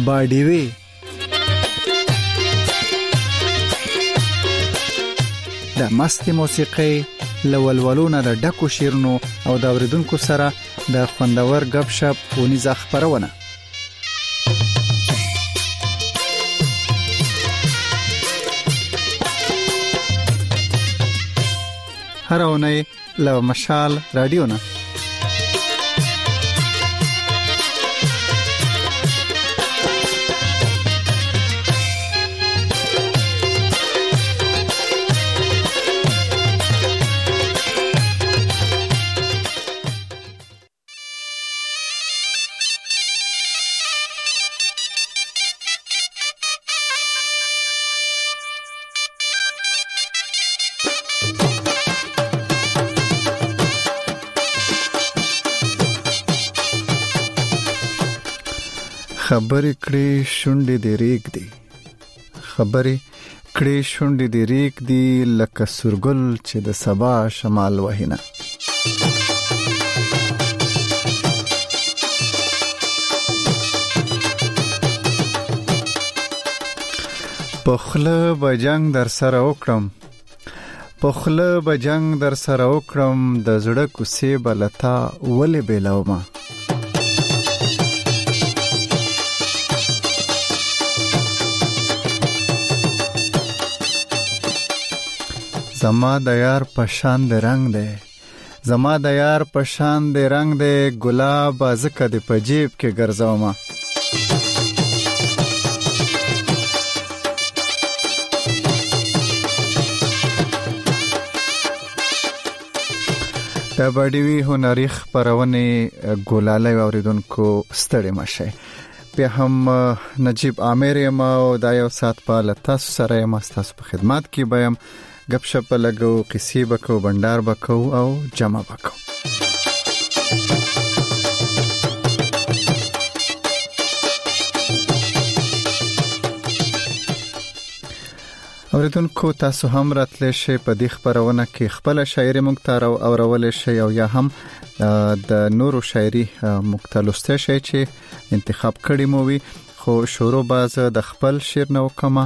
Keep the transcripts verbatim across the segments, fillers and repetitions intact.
باډیوي د مستي موسیقي لولولونه د ډکو شیرونو او د اوریدونکو سره د خوندور غب شپ ونیزه خبرونه. هر اونۍ له مشال رادیو نه خبرې کړې شونډې دې ریګ دی خبرې کړې شونډې دې ریګ دی لکه سورګل چې د سبا شمال وهینه. پخله بجنګ در سره وکړم پخله بجنګ در سره وکړم د زړه کوڅې بلتا ولې بیلومه. زما د یار پشان د رنگ دی زما د یار پشان د رنگ دی ګلاب ازکه د پجیب کې ګرځاومه. د باډیوي هنري خبرونه ګولاله اوریدونکو ستړي مشه. بیا هم نجیب عامر یم او د یو سات په لتاس سره یم تاسو په خدمت کې بیم. گپ شپ لګو قصې بکو بندر بکو او جمع بکو. اوریدونکو تاسو هم راتلی شئ په دې خبرونه کې خپل شاعري مونږ ته اورول شئ او یا هم د نورو شاعري مونږ ته لوستئ شئ چې انتخاب کړی مو وي. خو شروع باز د خپل شعر نو کومه.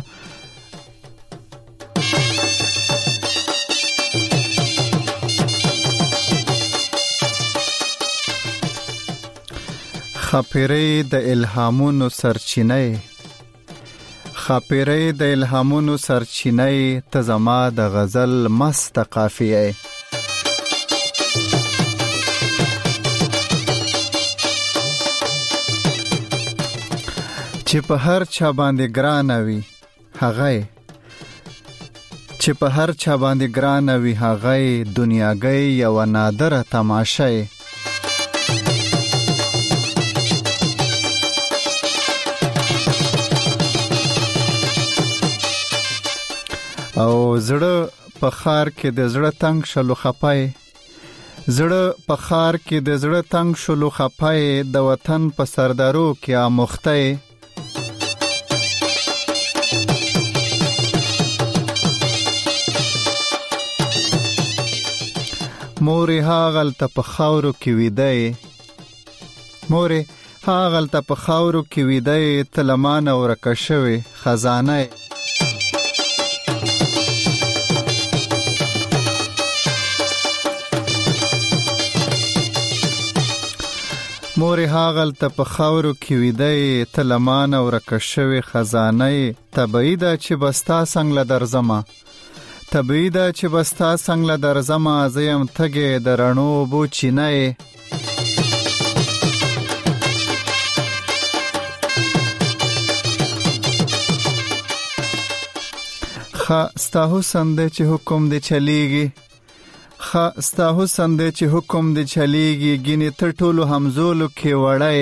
خاپیری د الهامونو سرچینه خاپیری د الهامونو سرچینه ته زما د غزل مست قافیه. چې په هر چا باندې ګران وي هغه چې په هر چا باندې ګران وي هغه دنیاګي یو نادره تماشه. او زړه په خار کې د زړه تنگ شلو خپای زړه په خار کې د زړه تنگ شلو خپای د وطن په سردارو کې اموخته. مورې هاغل ته په خاورو کې ویدای مورې هاغل ته په خاورو کې ویدای تلمان ورکه شوی خزانه. مورې هاغل ته په خاورو کې ویدای تلمان ورکه شوی خزانه. طبیعي ده چې بستا څنګه درځما طبیعي ده چې بستا څنګه درځما زیم تګې درنو بو چینه. خا ستا حسن دې چې حکم دې چلیږي خا ستا حسن دې چې حکم دې چلیږي ګینه تر ټولو همزولو کې وړای.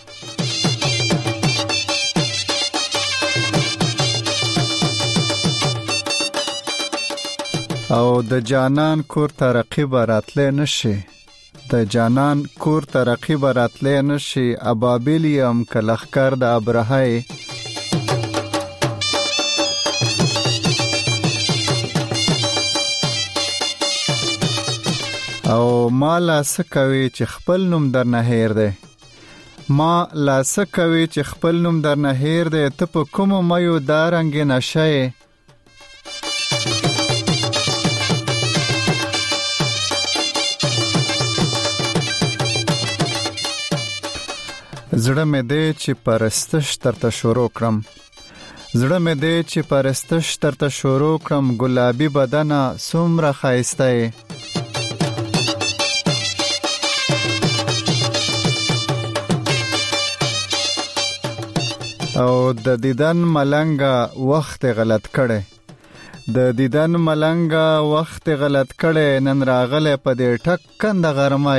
او د جانان کور ته رقیب راتلې نشي د جانان کور ته رقیب راتلې نشي. ابابیلیم کلخکر د ابرهای. او مالا سکوي چې خپل نوم در نه هیر دی ما لاسه کوي چې خپل نوم در نه هیر دی ته په کوم مایو دارنګ نشه زړه مې دی چې پرستش ترته شروع کړم زړه مې دی چې پرستش ترته شروع کړم ګلابي بدنه څومره ښایسته یې او د دیدن ملنګه وخت غلط کړي د دیدن ملنګه وخت غلط کړي نن راغله په دې ټکند غرمه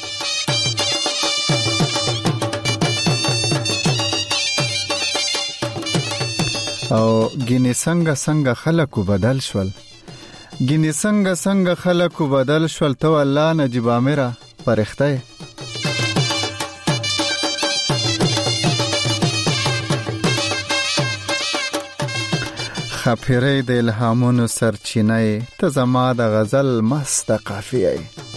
او ګینه څنګه څنګه خلکو بدل شول ګینه څنګه څنګه خلکو بدل شول ته الله نجيب اميره فرښتې خاپیره د الهامونو سرچینه ته زما د غزل مست قافیه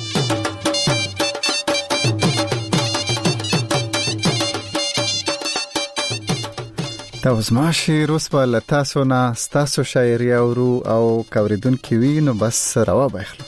تاسو ما شعر اوس په لتاسو نه تاسو شاعري اورو او کوریدونکو وینو بس راو بخلو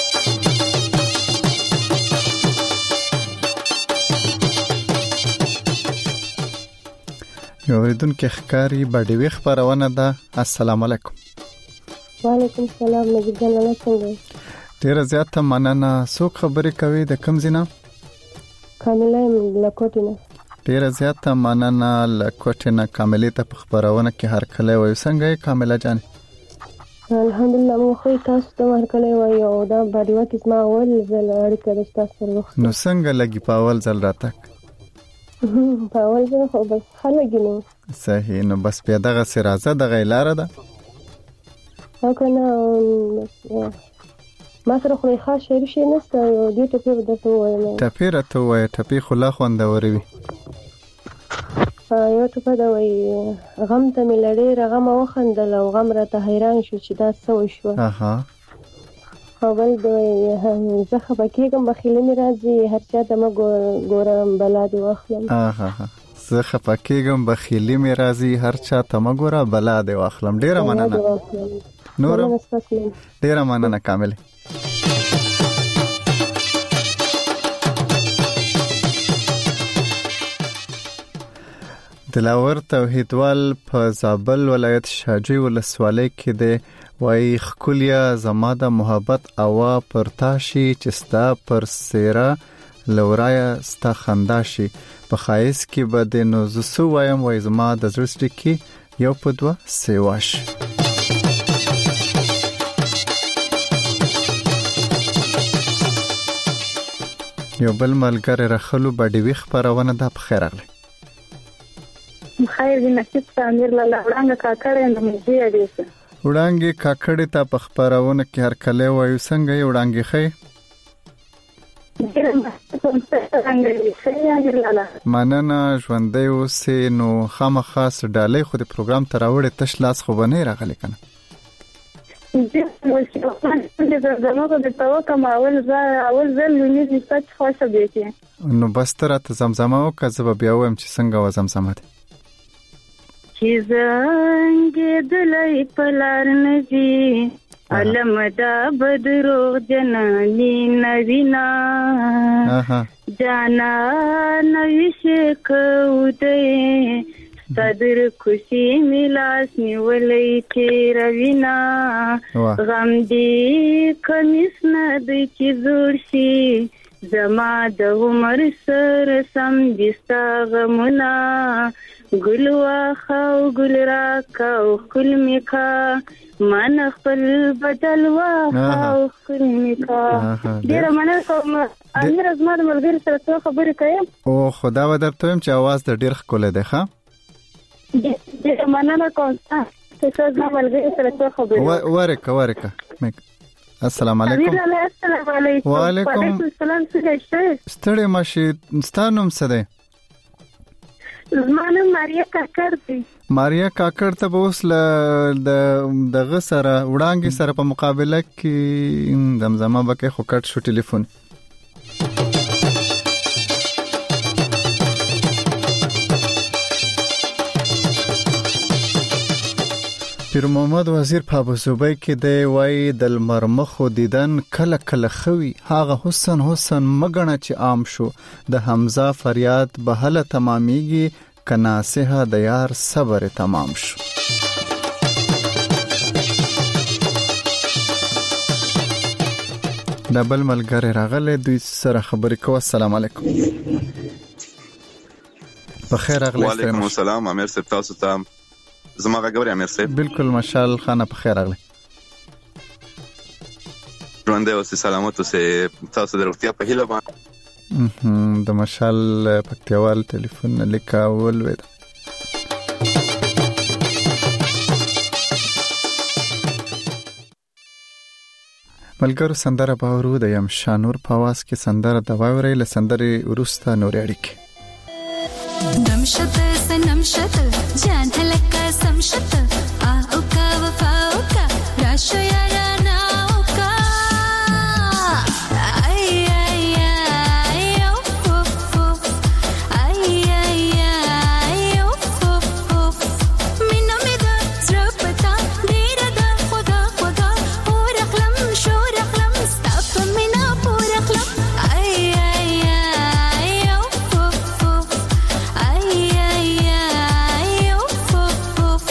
کوریدونکو ښکاری بډوي خبرونه ده السلام علیکم وعلیکم السلام نجیب جان الله څنګه ډیر زیاته مننه سو خبرې کوي د کم زینا کامله لکوټینه ډیر زیاته مننه لکوټینه کامله ته خبرونه کې هر کله وي څنګه کامله جان الحمدلله مو خو تاسو ته هر کله وي او دا باندې وکه ما اول زل اړیکه د تاسو سره نو څنګه لګي پاول زل راتک پاول زل خو بس خلګینو صحیح نو بس په دغه سرازه د غیلاره ده او کنه ما سره خو ښه شعر شي نسته یو دې ټپه د ته وایم ټپه راته وای ټپه خلا خوندوري وي یو ټپه دا وای غم ته ملړې رغم وخندل او غم را ته حیران شو چې دا څه وشو اها اول دوی زه خپکیږم بخیل می راځي هر چا ته ما ګورم بلاد واخلم اها زه خپکیږم بخیل می راځي هر چا ته ما ګوره بلاد واخلم ډیره مننه نور ډیره مننه کامل دلاور توحیدوال په زابل ولایت شاجوی ولسوالۍ کې دی وای خکولیا زما د محبت اوا پرتاشي چستا پر سیرا لورایا ستا خنداشي په خایس کې بد نو زسو وایم وای زما د زړه کې یو پدوا سیواش یو بل ملګری رخلو بډوي خبرونه د خیر اغلی خیر دې نصیب امیر لاله وړاندې کاکړې نو مې دیسه وړاندې کاکړې ته په خبرونه کې هر کله وایو څنګه یې وړاندې خې مننه ژوندې اوسې نو خامخاس ډالۍ خو د پروګرام تر وړې تش لاس خو بنه راغلی کنه نو بس تر ته زمزمه او کذب بیا ویم چې څنګه و زمزمه ده چې زنګ دلای پلار نجی علم دا بدروغ جنانی نوینا جانا نویش کوده صدر خوشی ملاس نیولی تیروینا غم دی کمیس ندی چی زورشی زما د عمر سر سم دستا غمنا گلوا خاو گل را کاو خل میکا من خپل بدل وا خاو خل میکا ډیر مننه کوم امیر ازما د ملګری سره څه خبرې کوي او خدا و درته هم چې आवाज د ډیر خکول دی ښا ډیر مننه کوم چې ازما ملګری سره څه خبرې ورکه ورکه السلام علیکم السلام علیکم وعلیکم السلام څنګه ستړي ماشي ستانم څه دی زمانه ماریا کاکړ دی ماریا کاکړ ته اوس ل د دغه سره وړاندې سره په مقابله کې زمزمه بکې خو کټ شو ټلیفون پیر محمد وزیر په ابوظبي کې دی وای د مرمخو دیدن کله کله خوي هغه حسن حسن مګنه چې عام شو د حمزه فریاد به هله تماميږي کناسه د یار صبر تمام شو. دبل ملګری راغله دوی سره خبرې کوه. السلام علیکم. بخیر راغله. وعلیکم السلام. امیر صاحب تاسو ته زما غوړی امیر صاحب. بالکل مشال خانه بخیر راغله. ژوند او سلامت اوسه. تاسو درختیا په هیله باندې د مشال پکتیوال ټلیفون لیکاول وید. ملګرو سندره باورو د یم شانور په واس کې سندره د وایوري له سندرې ورسته نور اړیکې. نمشت سنمشت جان هلکا سمشت آوکا وفاوکا راشو یارانا اوکا ای ای ای اوف اوف اوف ای ای ای اوف اوف اوف مینو میدا زرپتا دیره دا خدا خدا اور اخلم شور اخلم ستاپ مینا پور اخلم ای ای ای اوف اوف اوف ای ای ای اوف اوف اوف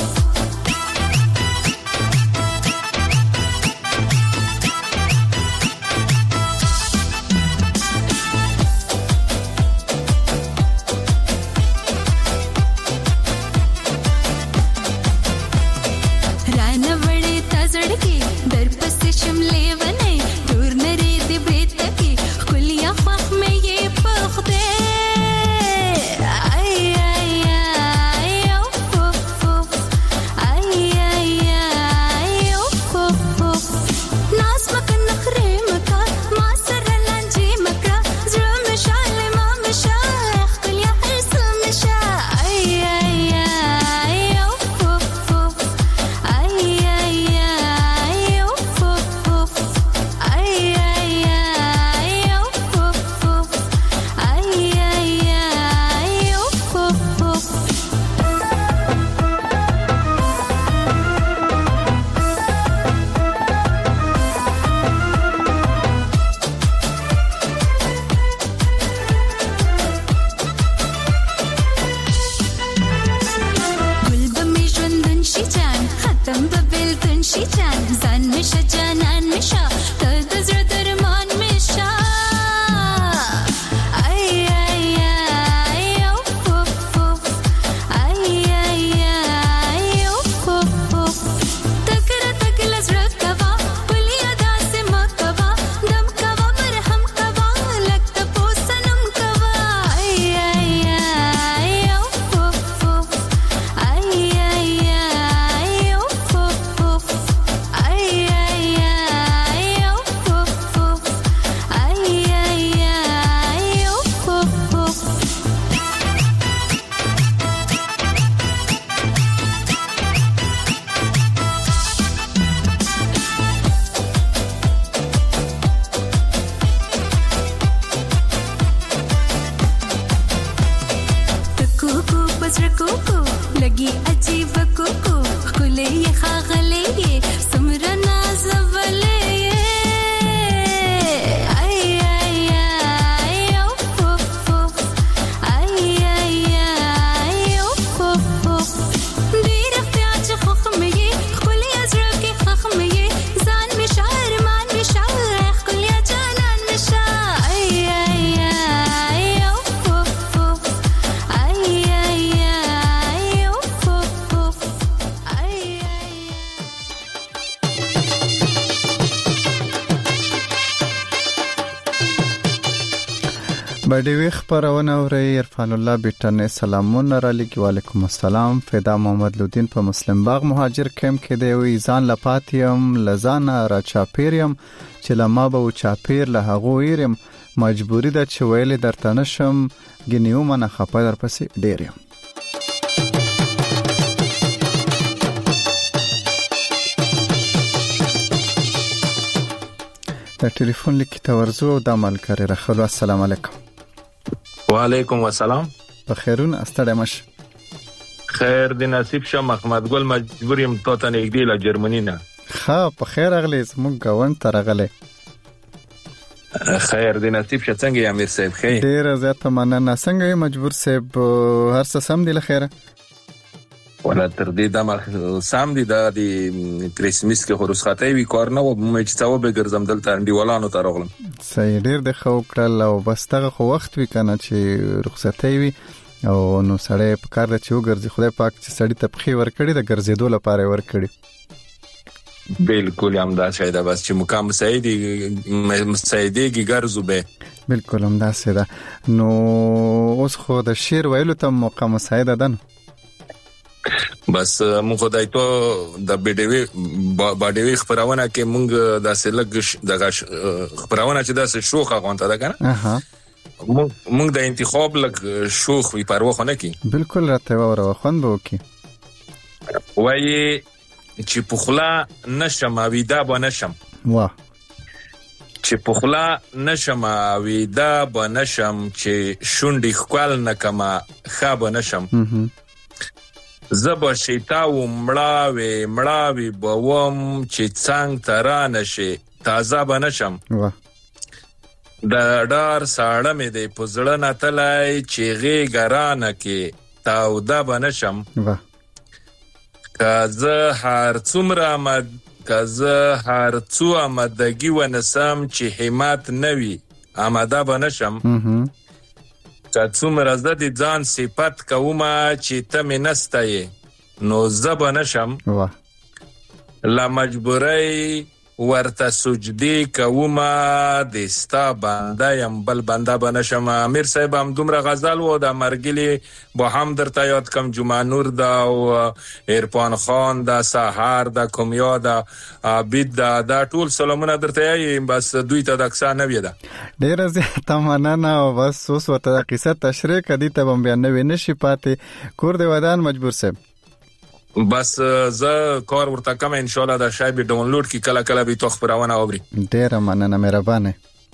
رانوړې تزړکی در پسې شملې ونی دور نری دی بیت کی خلیا خخ مې یې پخده ای ای ای اوف اوف اوف ای ای ای اوف اوف اوف ناس مکن نخره مکا ما سره لانجی مکا زړه مشاله ما مشا خلیا هرس مشا ای ای ای اوف اوف اوف ای ای ای اوف اوف اوف ای ای ای اوف اوف اوف ای ای ای اوف اوف اوف گل بمی ژوندون شي جان ختم به بلتون شي جان ځان میشه جانان میشه ته د زړه درمان میشه ای ای ای اوف اوف اوف ای ای ای اوف اوف اوف تکره تکله زړه کوا پلیا داسې مکوا دم کوا مرهم کوا لکته پوسنم کوا ای ای ای اوف اوف اوف ای ای ای اوف اوف اوف ای ای ای اوف اوف اوف ای ای ای اوف اوف اوف کوکو پسر کوکو لګي عجیب کوکو خلې خاغلې سمره نازولې ای ای ای اوف اوف اوف ای ای ای اوف اوف اوف ډېر اختیار چې خخمې خلې ازره کې خخمې ځان می شهر مان می شهر خلیا جانان می شهر ای ای ای اوف اوف اوف ای ای ای اوف اوف اوف ای ای باندې وی خبرونه اوري عرفان الله بیٹنه سلامونه را لګي. وعلیکم السلام. فدا محمد لودین په مسلم باغ مهاجر کم کې دی وی ځان لپاتیم لزانه را چاپیریم چې لما به چاپیر له هغه ویرم مجبوری ده چې ویل درته نشم ګنیو منه خپه در پسې ډیر یم. د ټلیفون لیک تورزو او د ملګری راخلو. السلام علیکم. وعلیکم السلام. بخیرون استړی مش. خیر د نصیب شه محمد ګل مجبور یم تو ته نږدې له جرمني نه. ښه په خیر راغلی زموږ ګاونډ ته راغلی. خیر د نصیب شه څنګه یې امیر صاحب؟ ښه ډېره زیاته مننه. څنګه یې مجبور صاحب؟ هر څه سم دی له خیره؟ ولا تر دې دمه سم دي. دا د کرسمس کې خو رخصتۍ وي کار نه و مې چې څه وبګرځم دلته انډیوالانو ته راغلم. صحیح ډېر د ښه وکړل او بس دغه خو وخت وي که نه چې رخصتۍ وي او نو سړی په کار ده چې وګرځي. خدای پاک چې سړي ته پښې ورکړي د ګرځېدو لپاره یې ورکړي. بالکل همداسې ده بس چې مقام مساعدېږي ګرځو به. بالکل همداسې ده. نو اوس خو د شعر ویلو ته موقع مساعده ده نو بس مونږ خدای ته د بیډوي باډوي خبرونه کې مونږ داسې لګ دغه خبرونه چې داسې شوخه غونته ده کنه. اها مونږ د انتخاب لګ شوخ وی پروا خو نه کی. بالکل راته وره خوند به وکي. وای چې پخلا نشم ویدا بنشم. واه چې پخلا نشم ویدا بنشم چې شونډې خپل نکما خاب نشم. زبا شیطاو مړاوي مړاوي بوم چې څنګه ترانه شي تازه بنشم. واه د ډار ساړه مې د پزړه نتلای چې غي ګرانه کې تاوده بنشم. واه کزه هر څومره مد کزه هر څو آمدګي ونسم چې همت نوي آماده بنشم. که څومره زه د ځان صفت کومه چې ته مې نسته یې نو زه به نشم. له مجبورۍ ورته سجدې کومه د ستا بنده یم بل بنده به نشم. امیر صاحب هم دومره غزل و د مرګلي به هم درته یاد کم جمعه نور ده او عرفان خان ده سحر ده کومیا ده عابد ده دا ټول سلامونه درته یایم بس دوی ته د کیسه نوې ده. ډېره زیاته مننه او بس اوس ورته د قصه تشریح کدي ته هم بیا نوې نشي پاتې. کور دی ودان مجبور صاحب؟ بس زه کار ورته کوم ان شاء الله د شای به ډاونلوډ کی کله کله به تو خبرونه اوري. ډېره مننه مهربانه.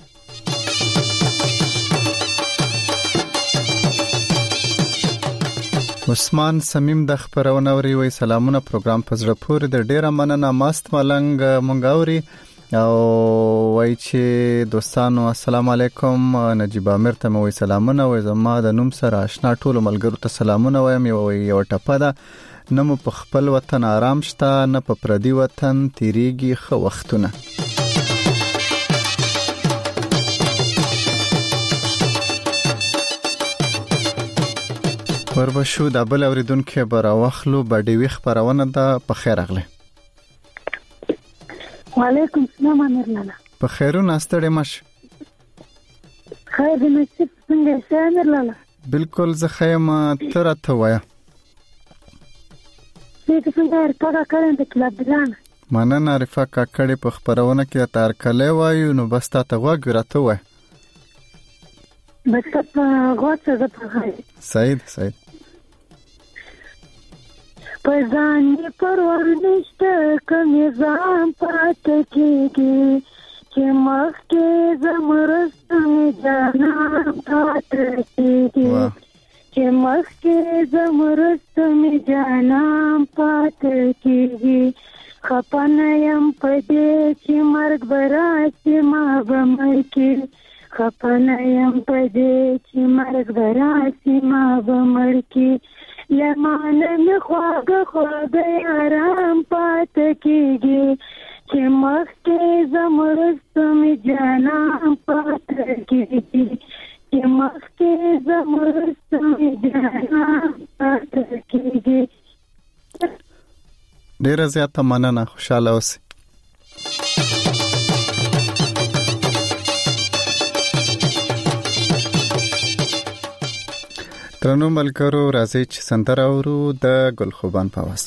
عثمان سمیم د خبرونه اوري وی سلامونه پروګرام پزړه پورې د ډېره مننه ماست ملنګ مونږ اوري او وای چې دوستانو السلام علیکم. نجیب امیر ته وی سلامونه وی زما د نوم سره آشنا ټول ملګرو ته سلامونه وایم. یو یو ټپه ده نه مو په خپل وطن آرام شته نه په پردي وطن تیریږي ښه وختونه. وربشو د بل اوریدونکو بر واخلو بډوي خبرونه ده. په خیر راغله. وعلیکم السلام امیر لالا. په خیرونه ستړي مش. خیر دې نصیب څنګه شه امیر لالا؟ بالکل زه خیمه تر ته وایا. دې څنګه ارکا کړم د کلاب دلانه. مننه عارفه کاکړې په خبرونه کې تار کله وایو نو بس تا ته وګ راته وای. بس په غوڅه ده په هاي. سعید سعید پزان یې پرور نشته کوم ځان پاتې کېږي چې مخ کې زمرست مې جانان پاتې کېږي چې مخ کې زمرست مې جانان پاتې کېږي خپانه يم پدې چې مرګ براشي ما به مړ کې خپانه يم پدې چې مرګ براشي ما به مړ کې لمانه مې خواږه خواږه آرام پاتې کېږي چې مخ کې زمرست مې جانان پاتې کېږي چې مخ کې زمرست مې جانان پاتې کېږي. ډېره زیاته مننه خوشاله اوسئ. ترنو ملګرو راځي چې سندره اورو د ګلخوبان په आवाज.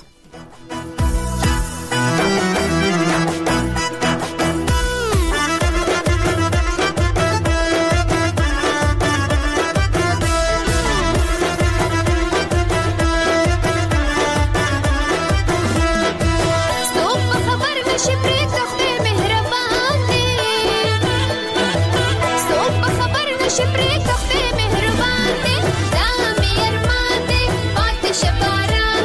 شپري تخته مهربان دې دا مې ارمان دې پات شپارا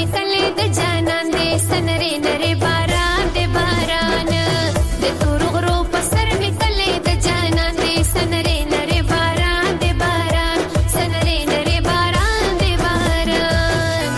کله د جانان دې سنره نره باران دې باران د تور غرو په سر می کله د جانان دې سنره نره باران دې باران سنره نره باران دې باران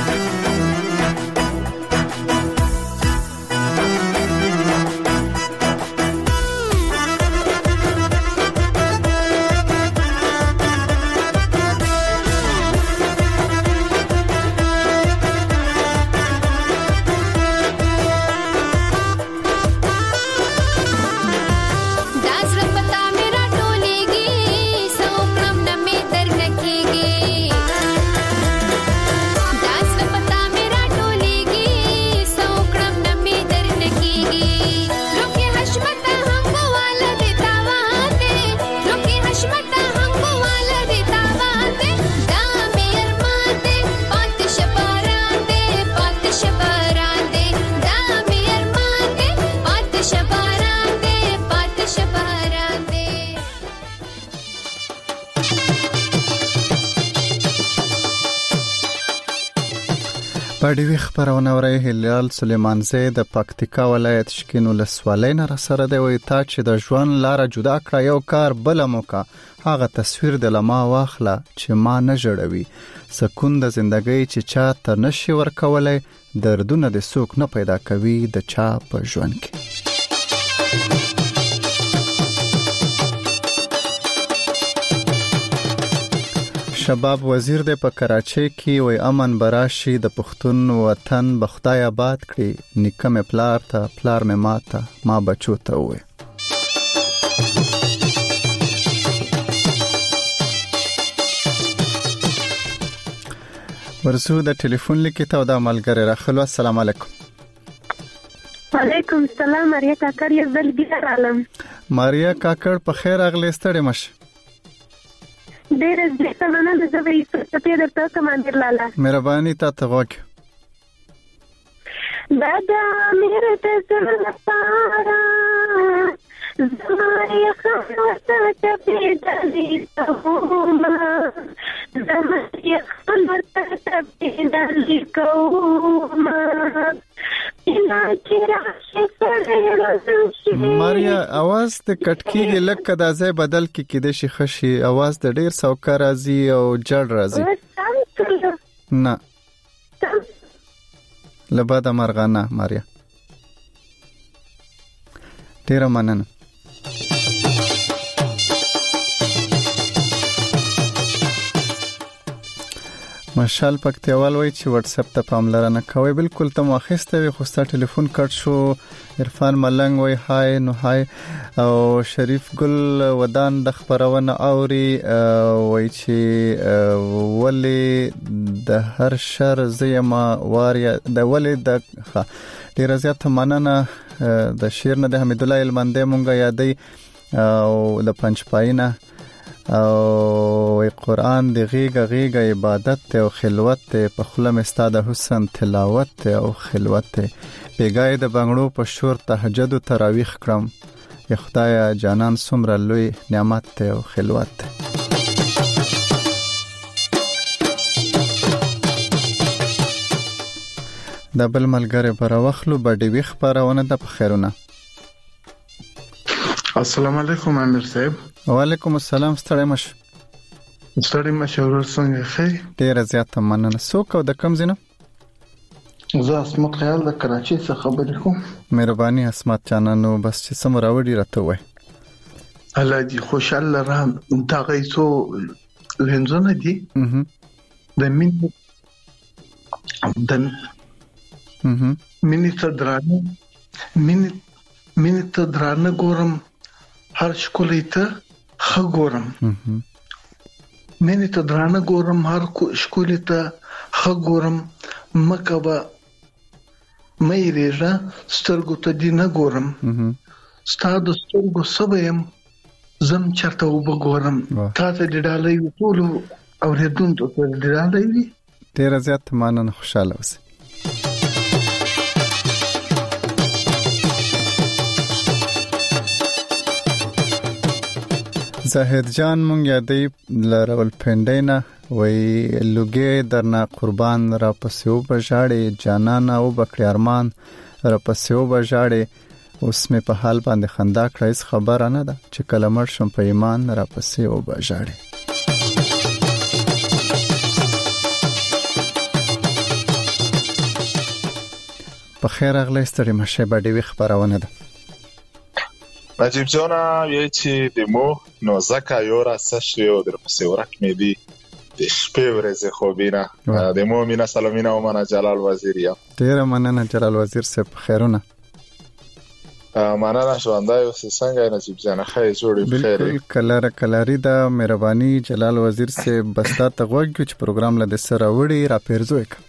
پاډوي خبرونه ورای هلال سلیمان زید د پکتیکا ولایت شکین ولسوالۍ نه سره دی وي تا چې د ژوند لار جدا کړ یو کار بل موکا هغه تصویر د لما واخله چې ما نه جوړوي سکون د زندګۍ چې چا ته نشي ورکولای دردونه د سوک نه پیدا کوي د چا په ژوند کې شباب وزیر د په کراچۍ کې وای امن براشي د پښتون وطن بخدای آباد کړي نکم پلار ته پلار مې ماته ما بچو ته وای ورسو د ټلیفون لیکي ته د عملګری راخلو السلام علیکم وعلیکم السلام ماریا کاکړ یې بل بیا عالم ماریا کاکړ په خیر اغلی ستړي مش ډېر دې سمانه د زوی څه په درته کمانډر لاله مهرباني تا ته وک دادا مې ته زما پارا زما یې خلاص ته پیدالې کوما زما یې خلاص ته پیدالې کوما ماریا आवाज ته کټکیږي لکه د ځای بدل کې کېده شي خشي आवाज د ډیر سوکا راځي او جړ راځي نه لبا د مرغانه ماریا ډیر مننه مشال پکتیوال وای چې واتس اپ ته پاملرنه کوي بالکل ته مخسته وي خو ستاسو ټلیفون کټ شو عرفان ملنګ وای هاي نو هاي او شریف ګل ودان د خبرونه اوري وای چې ولې د هر شر زیما واریا د ولې د ډیر زیات مننه د شیر نه د حمید الله المنده مونږه یادې او د پنځ پاینه او قرآن دی غیگا غیگا عبادت ته او خلوت ته په خله مستاد حسن تلاوت ته او خلوت ته بیګای د بنگړو په شور تهجد او تراویح کړم ی خدای جانان سمره لوی نعمت ته او خلوت ته د بل ملګری پر واخلو باندې ویخ پرونه د خیرونه السلام علیکم امیر صاحب وعلیکم السلام ستړی مش ستړی مش ورور څنګه خیر ډیر زیات مننه سوک او د کم زینه زه اسمت خیال د کراچۍ څخه خبرې کوم مهرباني اسمت جانانو بس چې سم راوړي راته وای الله دې خوشاله رام دا غیسو لنزونه دي د مين د مینې ته درانه مینې مینې ته درانه ګورم هر شکولې ته خ ګورم مینې ته درانه ګورم هر شکولې ته خ ګورم مکبا مې ریژه سترګو ته دی نه ګورم ستاسو سترګو سبم زم چرته وګورم تاسو د ډالۍ ټول اوریدونکو ته د ډالۍ ډیر زیات مننه خوشاله اوسئ زاهد جان مونږ یادې لرول پندینا وای لوګي درنا قربان را پسیو بجاړې جانانا او بکړی ارمان را پسیو بجاړې اوس مې په حال باندې خندا کړې خبره نه ده چې کلمر شم په ایمان را پسیو بجاړې. په خیر اغلی ستړي مشه باندې وی خبرونه ده. نجیب جانا یی چې دمو نو زکه یو را سشیو در پسې ورک مې دی د شپې ورځې خوبینا دمو مینا سلامینا او منا جلال وزیریا. ډیر مننه جلال وزیر صاحب خیرونه. مننه شوندای اوس څنګه نجیب جانا خیر جوړی بخیر. بالکل کلر کلاری دا مهرباني جلال وزیر صاحب بستا ته وګورئ چې پروګرام لده سره وړي را پیرزو یک.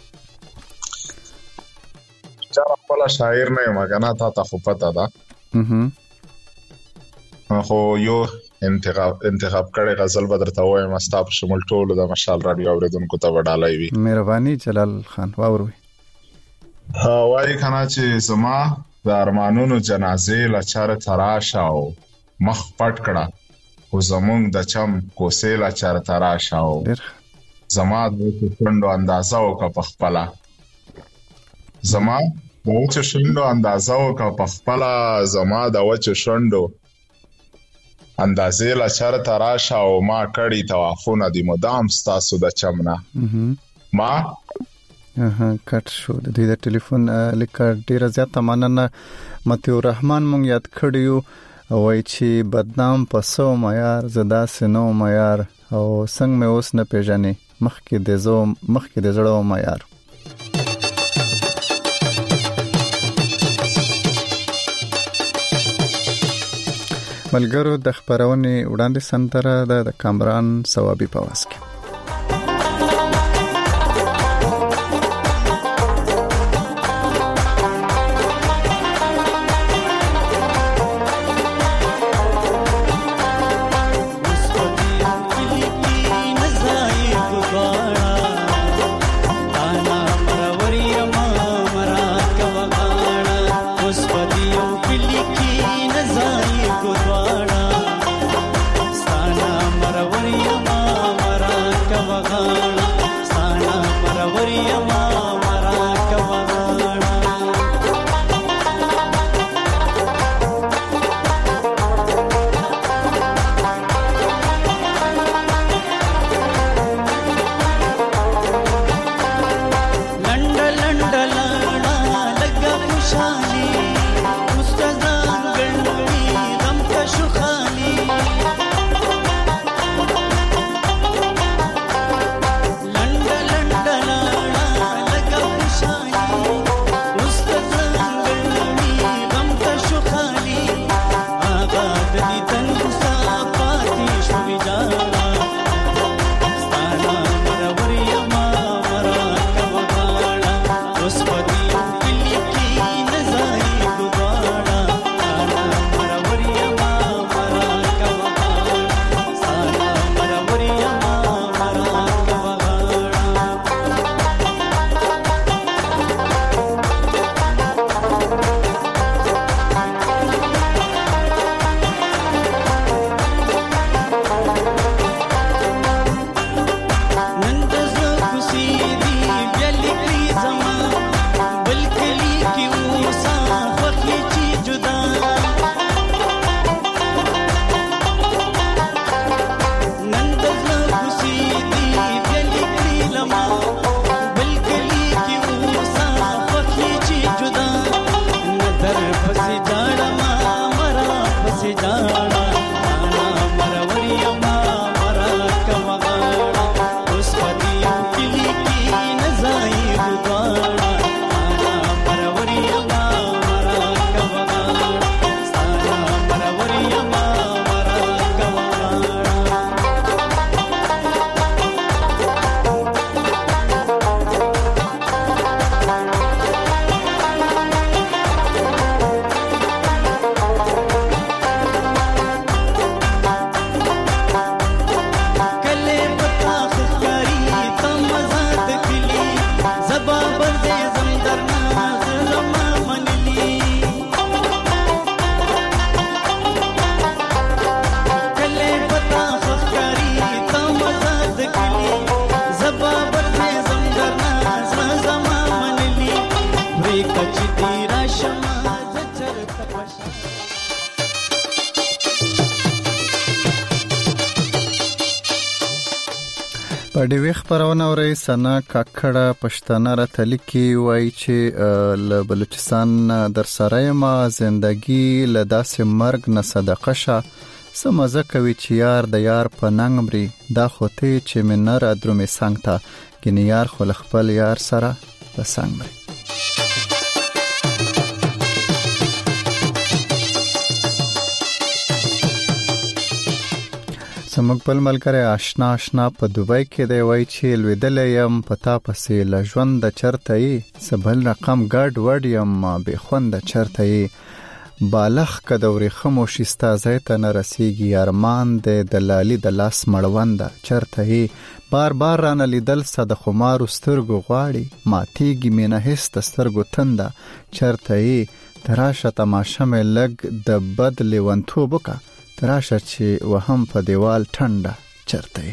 چا خپل شاعر نه مګنا تا ته خو پتا ده. اها خو یو انتخاب انتخاب کړي غزل بدرته وای مستا پر شمول ټول د مشال رادیو اوریدونکو ته وډالای وي. مهرباني جلال خان واوروي. ها وای کنه چې زما د ارمانونو جنازې لچار تراشاو مخ پټ کړه او زمونږ د چم کوسې لچار تراشاو زما د څنډو اندازا او کا پخپلا زما د وچ شندو اندازا او کا پخپلا زما د وچ شندو اندازې لا چر تراشه او ما کړي توافونه دي مدام ستاسو د چمنه ما اها کټ شو د دې د ټلیفون لیکر ډیر زیاته مننه. متیو رحمان مونږ یاد کړیو وای چې بدنام پسو معیار زدا سينو معیار او څنګه مې اوس نه پیژنې مخکې د زو مخکې د زړه معیار. ملګرو د خبرونه وړاندې سنتره د کامران ثوابي په واسکه. Mara په ډیوی خبرونه اوري سنا کاکړه پښتانه را تلکی وای چې ل بلوچستان در سره ما زندگی ل داسې مرګ نه صدقه شه سمزه کوي چې یار د یار په ننګ مري دا خوته چې من نه را درومې څنګ ته ګنې یار خو خپل یار سره په څنګ مري. سمګ بل ملګری آشنا آشنا په دوبۍ کې دی وای چې لویدل یم پتا پسې ل ژوند د چرته یې سبل رقم ګډ وډ یم به خوند چرته یې بالغ کدوري خموشستا زیت نه رسیږي ارمان د دلالي د لاس مړوند چرته یې بار بار رانه لیدل صد خمار سترګو غواړي ماتيږي مینه هست سترګو تنده چرته یې تراشه تماشه مې لګ د بد لیونتو بوکا تراشه چې وهم په دیوال ټنډه چرته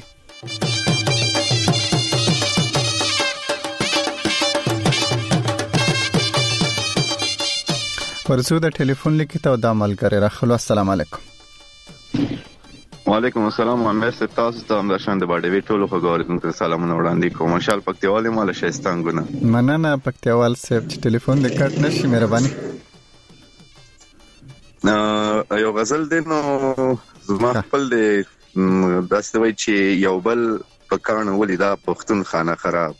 ورسو د ټلیفون لیکي ته د ملګری راخلو. السلام علیکم. وعلیکم السلام. امیر تاسو ته هم درشان د باډوي ټولو خبرونه سلامونه وړاندې کوم. مشال پکتیوال مال شایستانګونه مننه پکتیوال صاحب چې ټلیفون دې کټ نشي مهرباني. یو غزل دی نو زما خپل دی داسې وای چې یو بل په کاڼو ولیدا پښتون خانه خراب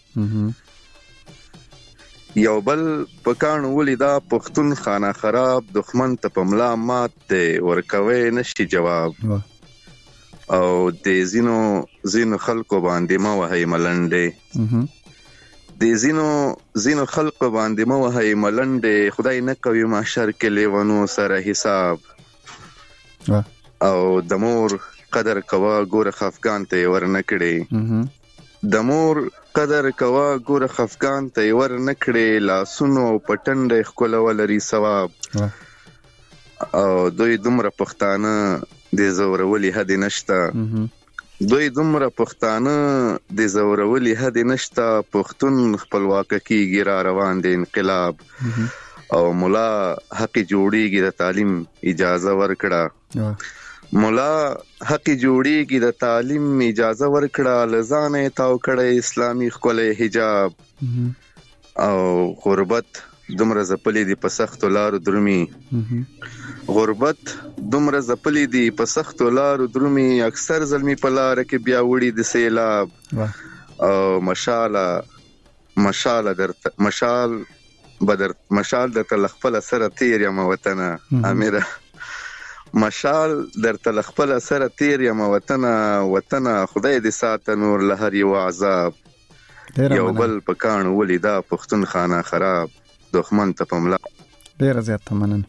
یو بل په کاڼو ولیدا پښتون خانه خراب دښمن ته په ملا مات دی ورکوي نشي جواب او د زینو زینو خلکو باندې ما وهي ملنډې د زینو زینو خلکو باندې ما وهي ملنډې خدای نه کوي محشر کې لیوانو سره حساب او د مور قدر کوا ګوره خفقان ته ورنه کړي د مور قدر کوا ګوره خفقان ته ورنه کړي لاسونو پټنډ خپل ولري ثواب او دوی دومره پښتانه د زورولي حد نشته دوی دومره پښتانه د زورولي حد نشته پښتون خپلواک کیږي را روان دي انقلاب او مولا حق جوړیږي د تعلیم اجازه ورکړه مولا حق جوړیږي د تعلیم اجازه ورکړه لزانه تاو کړه اسلامي خپل حجاب او غربت دومره زپلې دي په سخت لارو درومي غربت دومره زپلې دي په سخت لارو درومي اکثر ظلمي په لار کې بیا وړي د سیلاب او مشاله مشاله در مشال بدر مشال د تلخپل سره تیر یم وطن امیره مشال در تلخپل سره تیر یم وطن وطن خدای دې سات نور لهر یو عذاب یو بل په کاڼو ولیدا پښتون خانه خراب دښمن ته پملا. ډیر زیات مننه.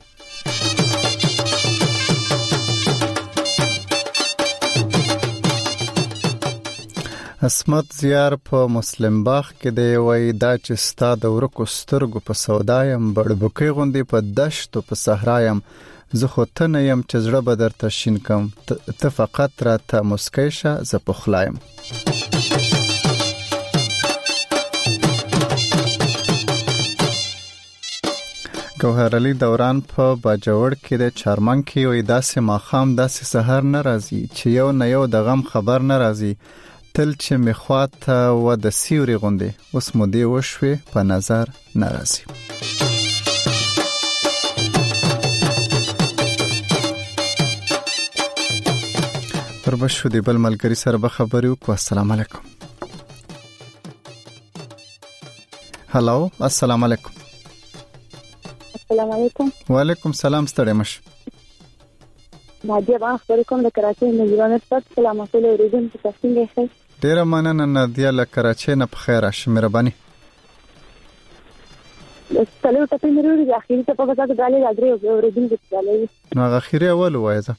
اسمت زیار په مسلم باغ کې دی وای دا چې ستا د ورکو سترګو په سودایم بړبوکې غوندي په دشت او په صحرایم زه خو ته نه یم چې زړه به درته شین کم ته فقط راته مسکی شه زه پخلایم. ګوهر علي دوران په باجوړ کې د چارمن کې وای داسې ماخام داسې سحر ناراضي چې یو نه یو د غم خبر ناراضي تل چې مخواته و د سیوري غوندې اوس مو دی وشوي په نظر ناراضي. پر بشو دی بل ملګری سره به خبرې وکړو. السلام علیکم. هلو السلام علیکم. السلام علیکم. وعلیکم سلام. ستړي مش نادیه با خبرې کوم د کراچۍ نه ځوانه ست سلام ټول اوریدونکو ته څنګه ښه. ډیر مننه نادیه له کراچۍ نه په خیر راشه مهرباني. ستلو ته په مروري د اخیری ته په وګړه کې دالې راځي اوریدونکو ته دالې نو اخیری اول وایزه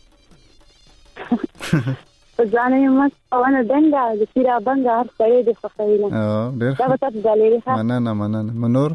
ځانې مس اونه دنګا د سیرا بنګا هر څه دې خوښوي. اه ډیر دا به تاسو دالې ښه مننه مننه منور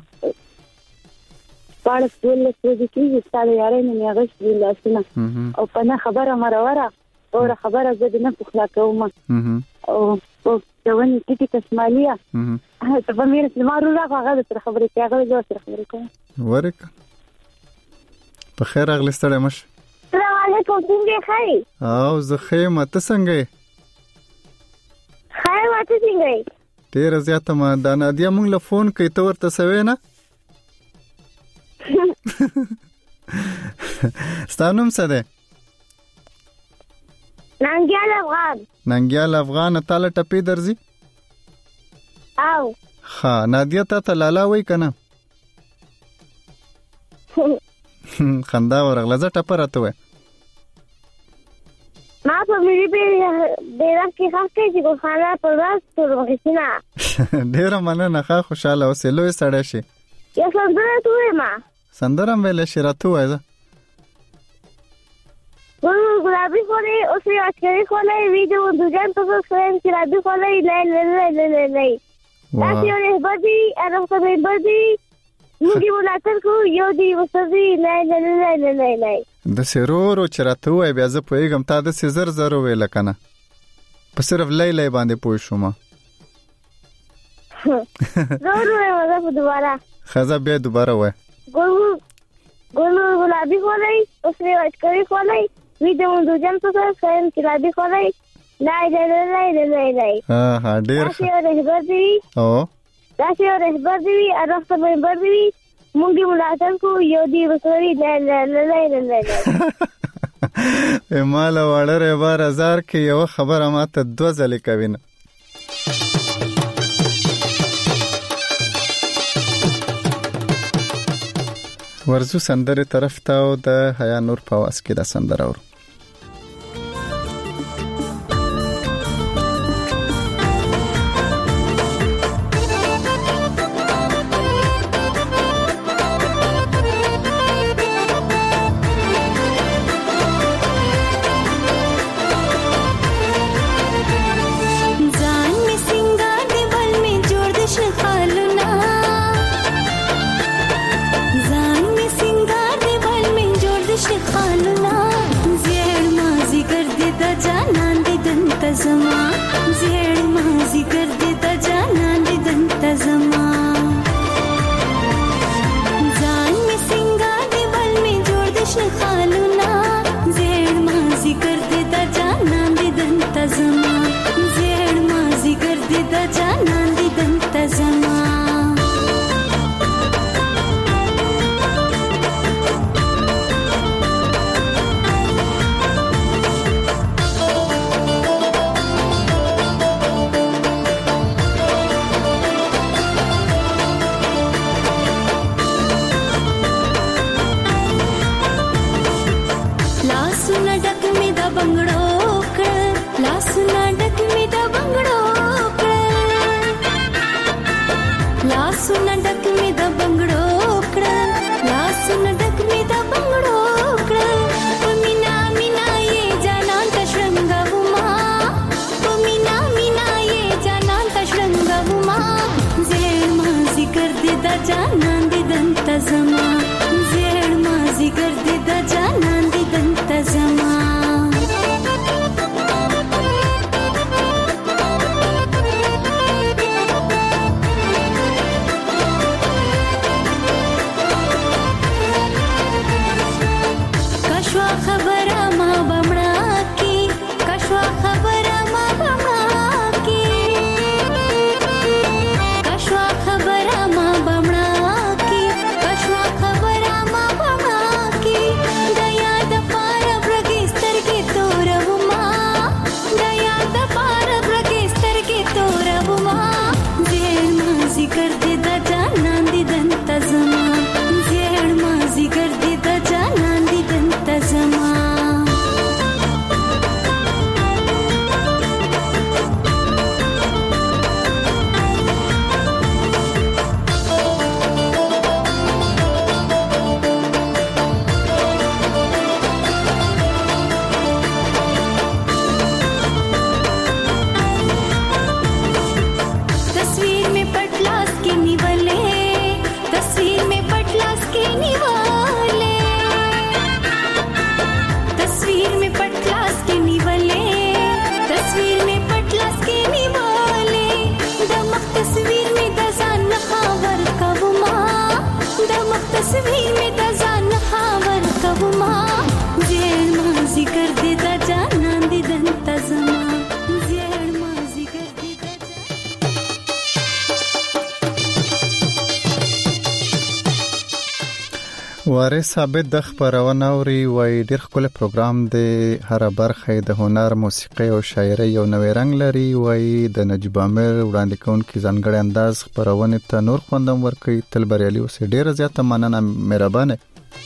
پاړس ټول څه دي چې ستاره یاري نه غش دی لاسونه او په نه خبره مروره او خبره زه نه پخلا کوم او او ځواني ټیټی تسمالیا ته په میر سلمارو راغله د خبرې کې هغه زه سره خبرې کوم ورک په خیر اغلی ستړی مش. السلام علیکم څنګه ښه او زه ښه ته څنګه ښه واته څنګه ډیر زیاته ما د نادیا مونږ له فون کوي ته ورته سوي نه ستانوم څه ده ننګیال افغان ننګیال افغان تعالی ټپی درځي او ها نادیا ته لالا وای کنه خندا ورغله زه ټپه راته وای ما په ملي بیرغ کې خاص کې چې خانه پر راس تور وښینا ډیر مننه ښه خوشاله اوسې لوی سړی شي یا سندره توې ما سندره ویل شي راته وای زه ګل ګلابي خولې اوسې اچکري خولې ویډیو دجان ته سویم چې رابي خولې نه نه نه نه نه تاسو یې بدی اته په بدی موږ ولاتر کو یو دی وسدي نه نه نه نه نه نه د سرورو چرته وای بیا زه پویګم تا د سزر زرو ویل کنه په صرف لیلې باندې پوه شوم زرو وای په دوباره خزه به دوباره وای ګل ګل ګلابي خولې اوسې اچکري خولې ویډیو دجان ته سویم چې رابي خولې نه نه نه نه نه نه ها ها ډیر تاسو یې بدی او تاسو یې بدی اته په بدی مونږ ملاتړ کو یو دی وسوري نه نه نه نه نه مال وړره بار هزار کې یو خبره ماته دوه ځلې کوي نه ورزو سندره طرف ته او د حیا نور پواس کې د سندره ورو Da وارث ثابت د خبرونه اوري وای ډیر خپل پروګرام د هر برخه د هنر موسیقي او شاعري یو نوې رنگ لري وای د نجیب امیر وړاندې کوونکی ځانګړی انداز خبرونه ته نور خوندم ورکوي تل بریالي اوسې ډیر زیاته مننه مهربانه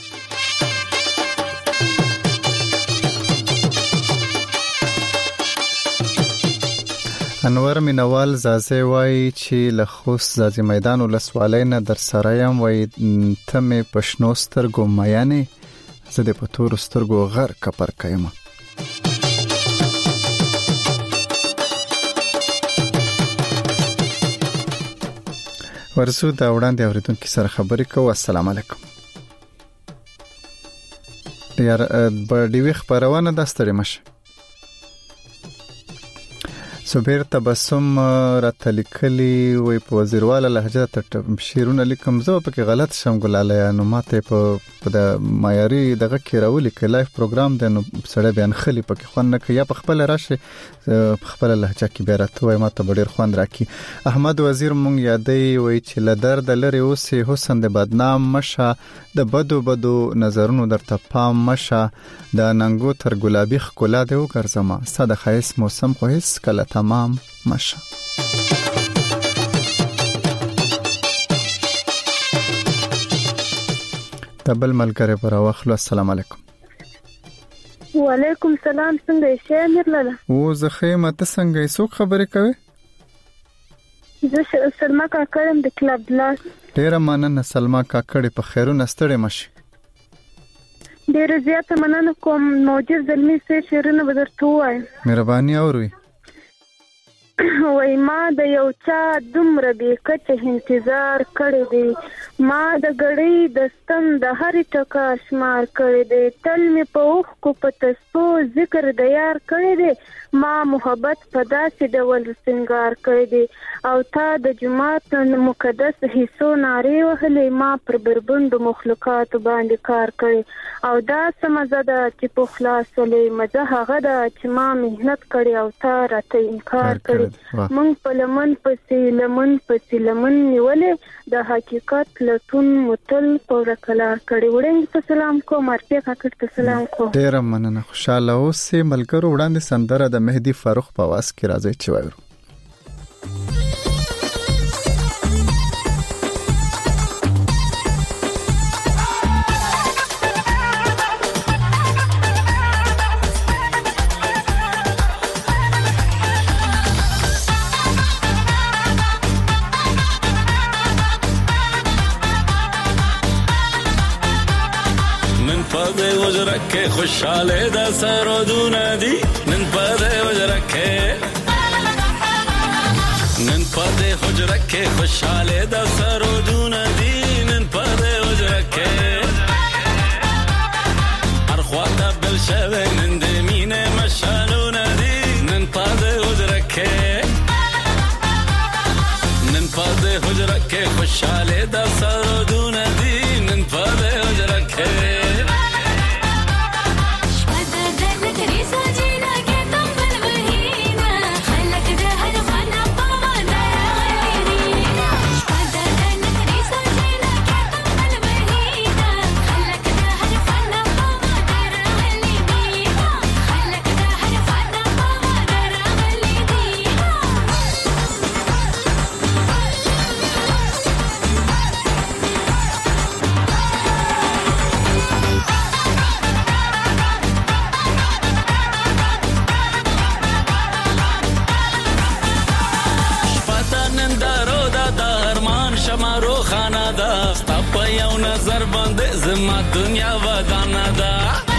انور مینوال زازه وای چې له خوست زازي میدان ولسوالۍ نه در سره یم وای ته مې پښنو سترګو میانې زه د پتور سترګو غر کپر کایم ورسو دا وړاندې اوریدونکو سره خبرې کوو السلام علیکم یار په ډیوی خبرونه د ستړي مشه صبر تبسم راتلیکلی وي په وزیرواله لهجه ته شیرونه لیکم زه په کې غلط شم ګلاله نو ماته په د معیاري دغه کې راولي کې لایف پروګرام د نو سړی بیان خلی په کې خوان نه کې یا په خپل راشه په خپل لهجه کې بیرته وای ماته ډیر خوان راکی احمد وزیر مونږ یادې وای چې ل درد لري اوسې حسن د بدنام مشه د بدو بدو نظرونو درته پام مشه د ننګو تر ګلابي خکولا دی وګرځما ساده خیس موسم خو هیڅ کله تمام مشه تبل ملګری پر واخلو السلام علیکم وعلیکم السلام څنګه یې امیر لاله او زه خیمه ته څنګه یې څوک خبرې کوي زه سلمہ کاکړم د کلب لاس ډیره مننه سلمہ کاکړې په خیرونه ستړي مشي ډیره زیاته مننه کوم موجود زلمی سه شیرونه بدرته وای مهرباني اوري وای ما د یو چا دومره به کچه انتظار کړی دی ما د غړې د ستن د هرې ټکا شمار کړی دی تل می په اوخ کو په تاسو ذکر د یار کړی دی ما محبت په داسې ډول سنگار کړی دی او تا د جماعت مقدس حصو ناری وهلې ما پر بربند مخلوقات باندې کار کړی او دا سمزه ده چې په خلاص ولې مزه هغه ده چې ما مهنت کړی او تا راته انکار کړی مونږ په لمن پسې لمن پسې لمن نیولې د حقیقت لټون متل پوره کلار کړي وړاندې ته سلام کوم ارپیا کاکړ ته سلام کوم ډیر مننه خوشاله اوسې ملګرو وړاندې سندره د مهدی فاروق په واس کې راځي چې وایو وجرکه خوشاله د سرودونه دي نن په وجرکه نن په وجرکه خوشاله د سرودونه دي نن په وجرکه هر خواته بل شوه نن د مینه مشالونه دي نن په وجرکه نن په وجرکه خوشاله د سرودونه دي نن په وجرکه نظر باندې زما دنیا ودانه ده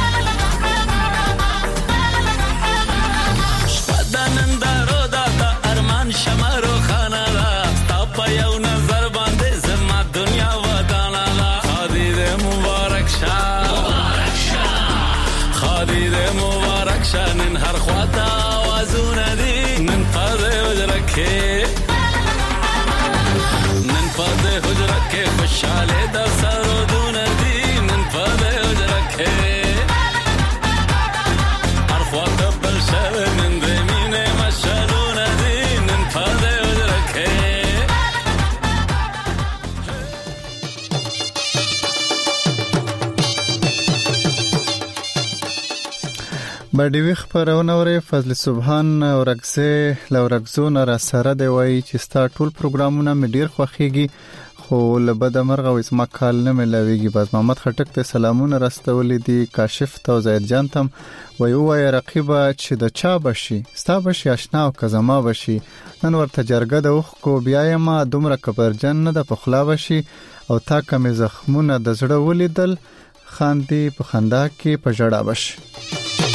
شپدانندارو دا د ارمان شمارو خانه ده ستا په یو نظر باندې زما دنیا ودانه ده خادي دې مبارک شه مبارک شه خادي دې مبارک شه نن هر خواته आवाजونه دي نن په وجره کې نن په وجره کې خوشاله ده سرودونه دي نن په وجره کې هر خواته بل شوه نن د مینې مشالونه دي نن په وجره کې باندې وی خبرونه اورې فضل سبحان اورګزه لورګزون را سره دی وای چې ستا ټول پروګرامونه مې ډیر خوښیږي خو لبد مرغه وې اسما کال نه ملويږي بس محمد خټک ته سلامونه راستولې دي کاشف تو زید جان تم وای وای رقیبه چې د چا بشي ستا بشي آشنا او کزما بشي نن ورته جرګه د وخ کو بیا ما دومره کبرجن نه د پخلا بشي او تا کمې زخمونه د زړه ولیدل خاندي په خندا کې په جړه بشي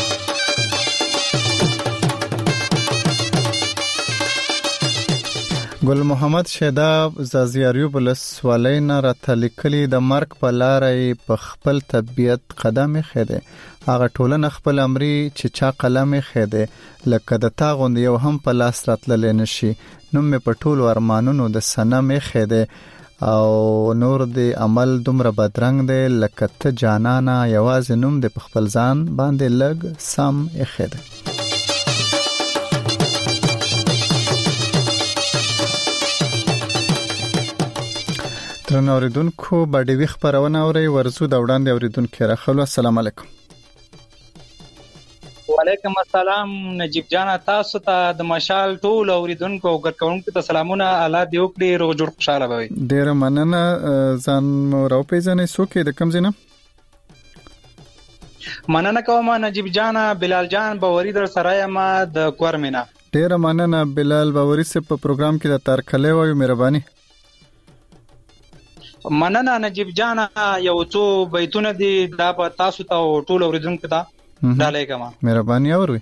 ګل محمد شهداب زازیاریو بلس والینا را تلکلی د مرګ په لارې په خپل طبيعت قدم خېده هغه ټولن خپل امري چې چا قلم خېده لکه د تاغوند یو هم په لاس راتلل نشي نو مې په ټولو ارمانونو د سنم خېده او نور د عمل دومره بدرنګ دی لکه ته جانانا یوازې نوم د خپل ځان باندې لګ سم خېده ترنه اوریدونکو باندې وی خبرونه اوري ورزو د وړاندې اوریدونکو راخلو السلام علیکم وعلیکم السلام نجیب جان تاسو ته د مشال ټول اوریدونکو او ګرځونکو ته سلامونه الله دې وکړي روغ جوړ خوشاله وي ډیر مننه ځان راو پیژنې سوکې د کم زینه مننه کوم نجیب جان بلال جان باوري در سره ما د کورمینا ډیر مننه بلال باوري سه په پروګرام کې د تارکلې وایو مهرباني مننه نجیب جان یو څو بیتونه دي دا په تاسو ته ټول اوریدونکو ته ډالې کما مهرباني اوري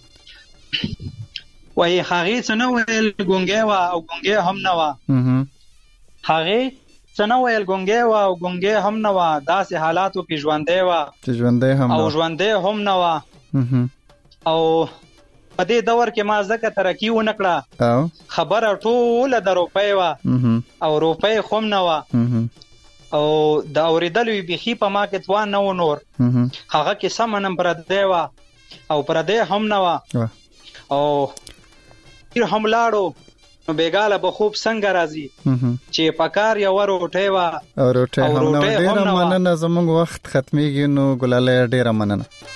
وای هغه څنګه ویل ګونګې وا او ګونګې هم نه وا هغه څنګه ویل ګونګې وا او ګونګې هم نه وا داسې حالاتو کې ژوندې وا چې ژوندې هم او ژوندې هم نه وا او په دې دور کې ما زکه ترقی و نکړه او خبره ټوله د روپۍ وا او روپۍ خو نه وا او دا اوریدلو بيخي په ما کې توان نه و نور هغه کې سمنم پر دی وا او پر دی هم نه وا او هر هم لاړو نو بیګاله به خوب څنګه راځي چې پکار یو روټي وا او روټي هم نه ډیره مننه زموږ وخت ختميږي نو ګلاله ډیره مننه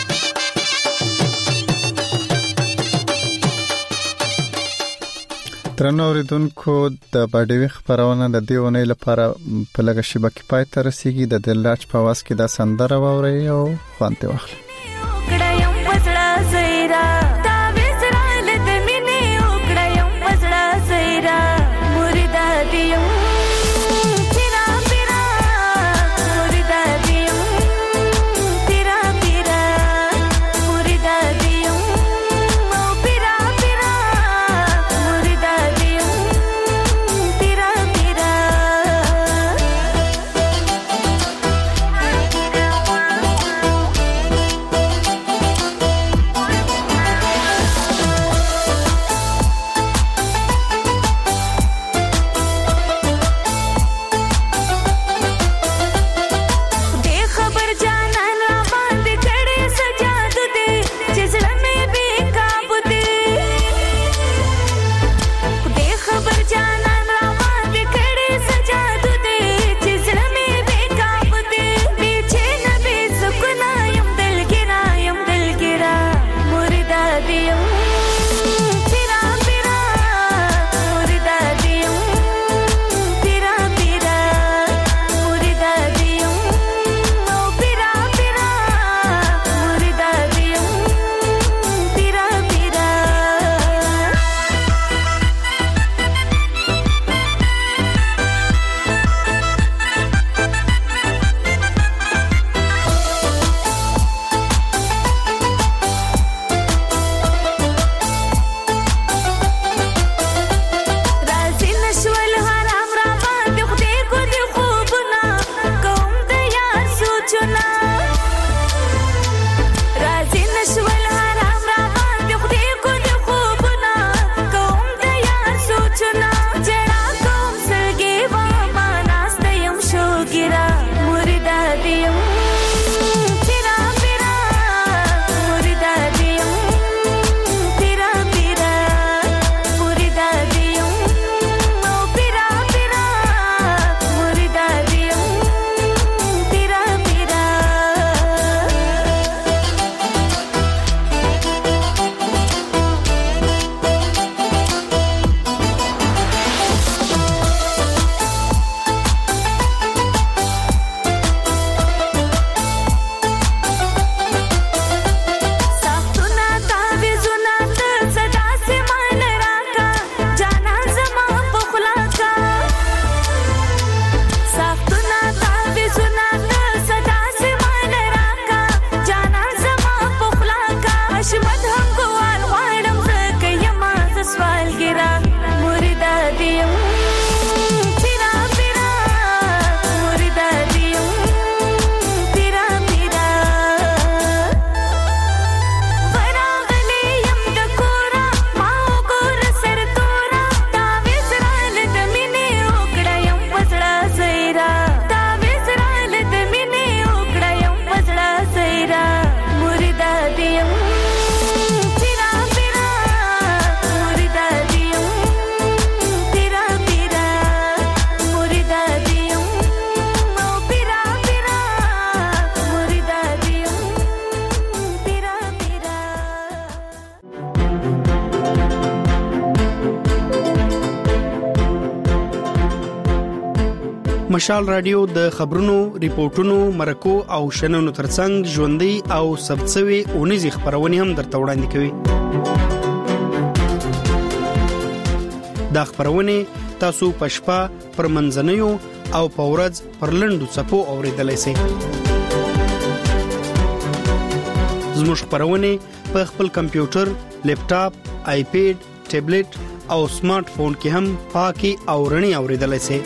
ترنه اوریدونکو د باډوي خبرونه د دیونه لپاره په لګه شبکې پای ته رسیدي د دلراج په واس کې د سندره ووري او خوانته واخلي مشال رادیو د خبرونو، ریپورتونو، مرکو او شننو ترڅنګ ژوندۍ او سبڅوي اونیزي خبرونه هم درته وړاندې کوي. دا خبرونه تاسو په شپه، پر منځنیو او په ورځ پر لنډو څپو اوریدلای شئ. زموږ خبرونه په خپل کمپیوټر، لیپټاپ، آیپیډ، ټابلیټ او سمارټ فون کې هم پاکي او رڼي اوریدلای شئ.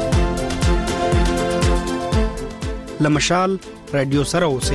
لمشال رادیو سره اوسئ.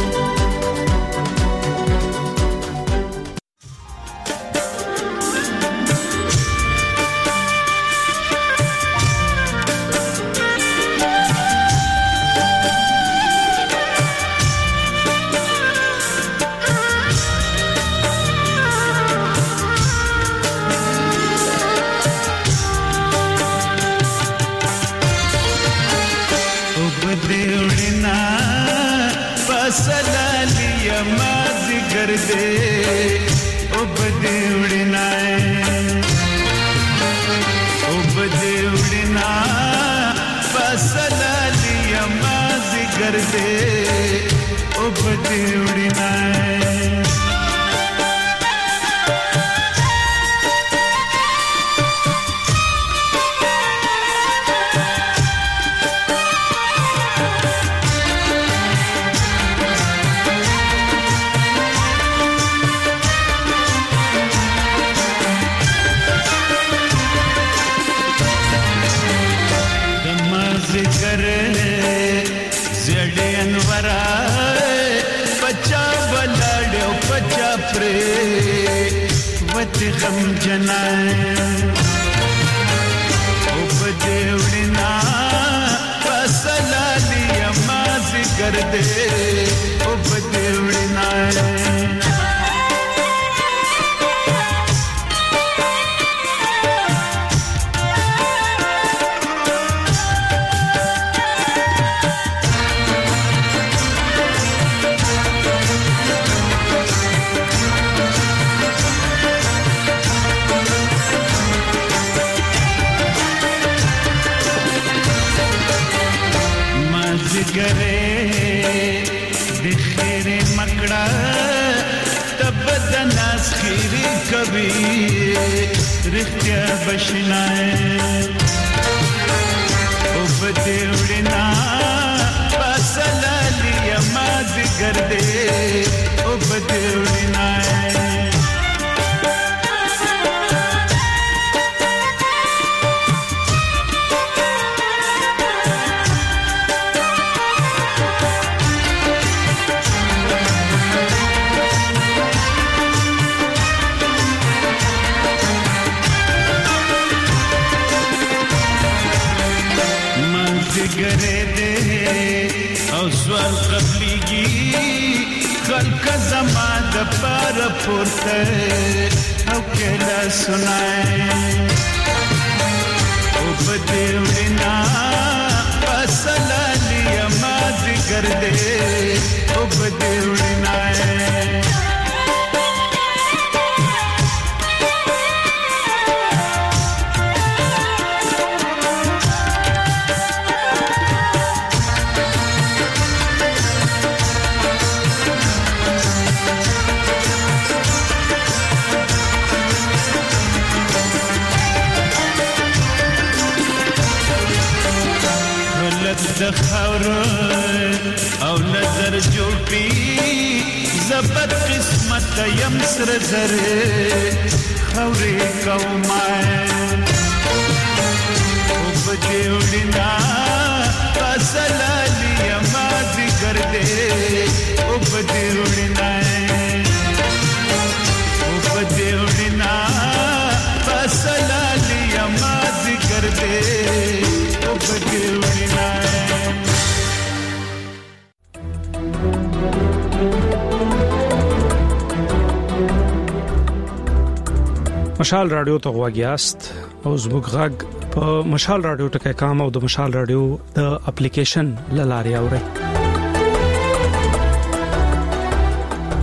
مشال رادیو ته غواګیاست او زموږ غږ په مشال رادیو ټکي کام او د مشال رادیو د اپلیکیشن لاري اوري.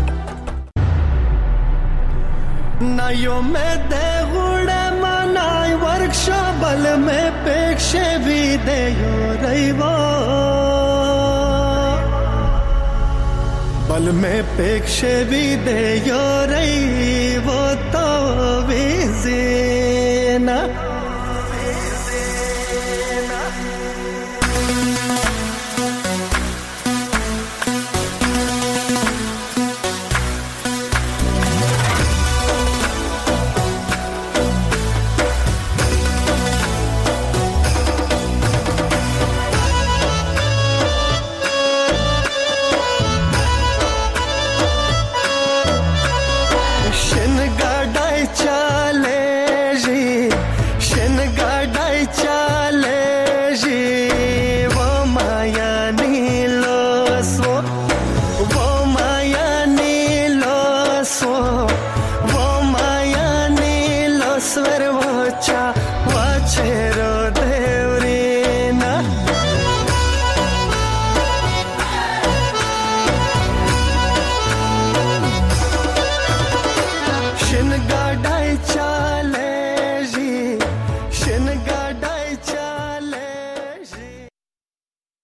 na yo me de gure mana ورکشاپ بل میں پیکشے ویدیو ریوا بل میں پیکشے ویدیو ریوا تو ویزینا